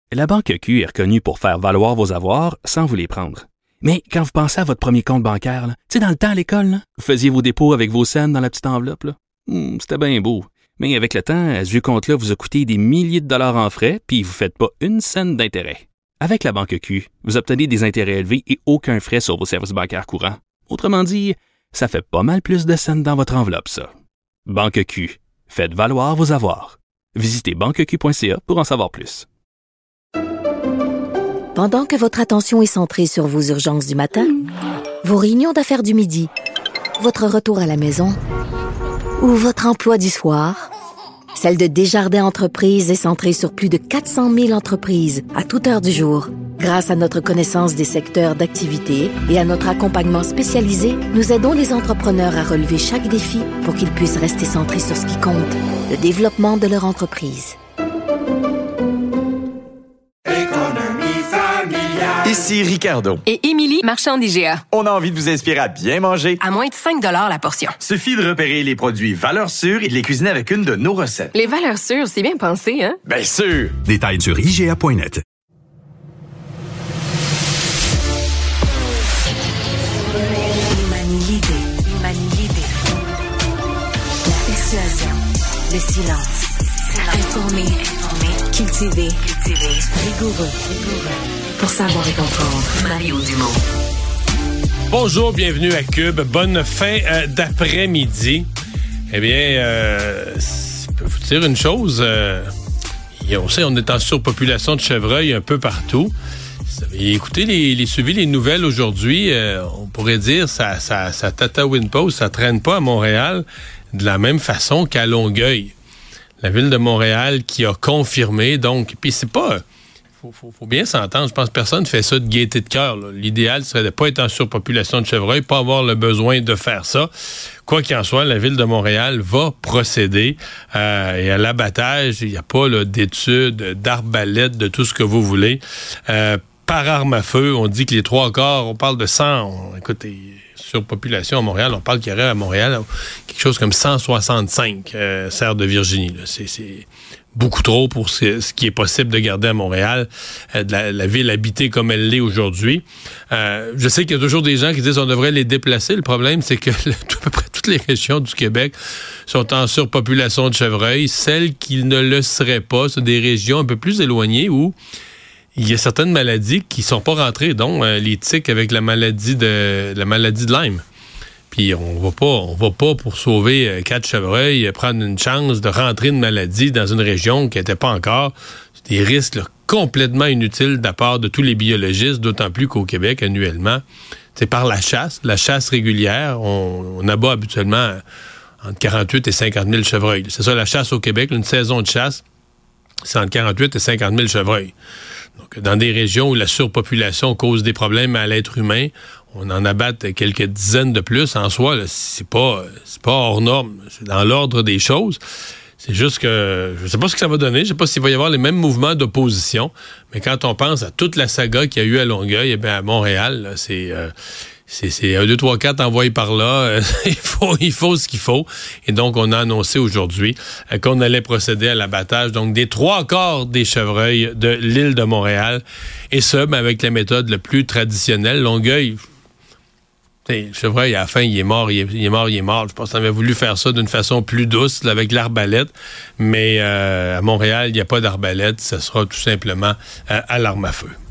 La Banque Q est reconnue pour faire valoir vos avoirs sans vous les prendre. Mais quand vous pensez à votre premier compte bancaire, tu sais, dans le temps à l'école, là, vous faisiez vos dépôts avec vos scènes dans la petite enveloppe. Là. C'était bien beau. Mais avec le temps, ce vieux compte-là vous a coûté des milliers de dollars en frais, puis vous ne faites pas une scène d'intérêt. Avec la Banque Q, vous obtenez des intérêts élevés et aucun frais sur vos services bancaires courants. Autrement dit, ça fait pas mal plus de scènes dans votre enveloppe, ça. Banque Q. Faites valoir vos avoirs. Visitez banqueq.ca pour en savoir plus. Pendant que votre attention est centrée sur vos urgences du matin, vos réunions d'affaires du midi, votre retour à la maison ou votre emploi du soir, celle de Desjardins Entreprises est centrée sur plus de 400 000 entreprises à toute heure du jour. Grâce à notre connaissance des secteurs d'activité et à notre accompagnement spécialisé, nous aidons les entrepreneurs à relever chaque défi pour qu'ils puissent rester centrés sur ce qui compte, le développement de leur entreprise. Ici Ricardo. Et Émilie, marchand d'IGA. On a envie de vous inspirer à bien manger. À moins de 5 $ la portion. Suffit de repérer les produits valeurs sûres et de les cuisiner avec une de nos recettes. Les valeurs sûres, c'est bien pensé, hein? Bien sûr! Détails sur IGA.net. Humanité. La persuasion. Le silence. Informé. Cultivé. Rigoureux. Pour savoir et comprendre. Mario Dumont. Bonjour, bienvenue à Cube. Bonne fin d'après-midi. Eh bien, je peux vous dire une chose. On sait, on est en surpopulation de chevreuils un peu partout. Écoutez, suivi les nouvelles aujourd'hui, on pourrait dire ça tatouine pas ou ça traîne pas à Montréal de la même façon qu'à Longueuil. La ville de Montréal qui a confirmé, donc, puis c'est pas... Faut bien s'entendre, je pense que personne ne fait ça de gaieté de cœur. L'idéal serait de ne pas être en surpopulation de chevreuils, pas avoir le besoin de faire ça. Quoi qu'il en soit, la ville de Montréal va procéder et à l'abattage. Il n'y a pas d'études, d'arbalètes, de tout ce que vous voulez. Par arme à feu, on dit que les 3/4, on parle de 100. Écoutez, surpopulation à Montréal, on parle qu'il y aurait à Montréal quelque chose comme 165 cerfs de Virginie. Là. C'est beaucoup trop pour ce qui est possible de garder à Montréal, la ville habitée comme elle l'est aujourd'hui. Je sais qu'il y a toujours des gens qui disent qu'on devrait les déplacer. Le problème, c'est que à peu près toutes les régions du Québec sont en surpopulation de chevreuils. Celles qui ne le seraient pas, c'est des régions un peu plus éloignées où il y a certaines maladies qui sont pas rentrées, dont les tiques avec la maladie de Lyme. Puis on va pas pour sauver 4 chevreuils prendre une chance de rentrer une maladie dans une région qui n'était pas encore. C'est des risques là, complètement inutiles de la part de tous les biologistes, d'autant plus qu'au Québec, annuellement, c'est par la chasse régulière, on abat habituellement entre 48 et 50 000 chevreuils. C'est ça la chasse au Québec, une saison de chasse, c'est entre 48 et 50 000 chevreuils. Donc, dans des régions où la surpopulation cause des problèmes à l'être humain, on en abatte quelques dizaines de plus. En soi, là, c'est pas hors norme. C'est dans l'ordre des choses. C'est juste que je sais pas ce que ça va donner. Je sais pas s'il va y avoir les mêmes mouvements d'opposition. Mais quand on pense à toute la saga qu'il y a eu à Longueuil, eh bien, à Montréal, là, c'est 1, 2, 3, 4 envoyés par là. Il faut ce qu'il faut. Et donc, on a annoncé aujourd'hui qu'on allait procéder à l'abattage. Donc, des 3/4 des chevreuils de l'île de Montréal. Et ça, avec la méthode la plus traditionnelle. Longueuil, le chevreuil, à la fin, il est mort. Je pense qu'on avait voulu faire ça d'une façon plus douce, là, avec l'arbalète. Mais à Montréal, il n'y a pas d'arbalète. Ce sera tout simplement à l'arme à feu.